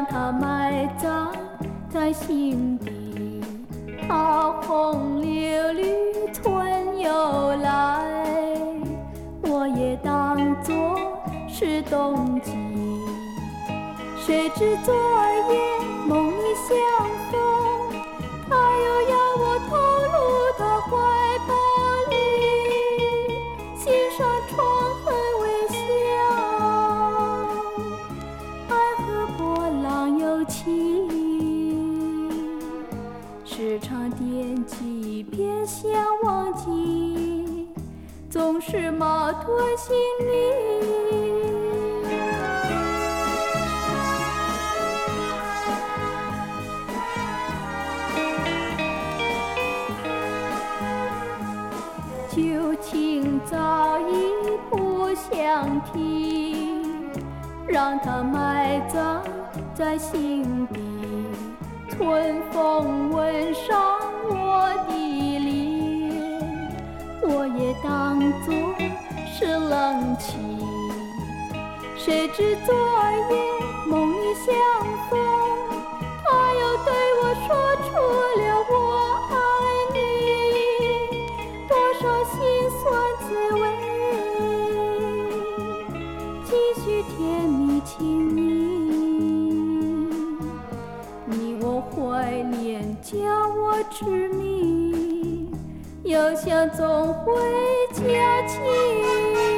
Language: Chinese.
它埋葬在心底。它红柳绿春又来，我也当作是冬季。谁知昨夜梦里相逢，他又要我投入他怀抱里，心上疮痕微笑，爱河波浪又起，时常惦记便想忘记，总是矛盾心理。旧情早已不想提，让它埋葬在心底。春风吻上我的脸，我也当作是冷气。谁知昨夜梦里相逢，他又对我说出了我爱你，多少心酸滋味，继续甜蜜情意。你我怀念叫我痴迷，又想总会假期。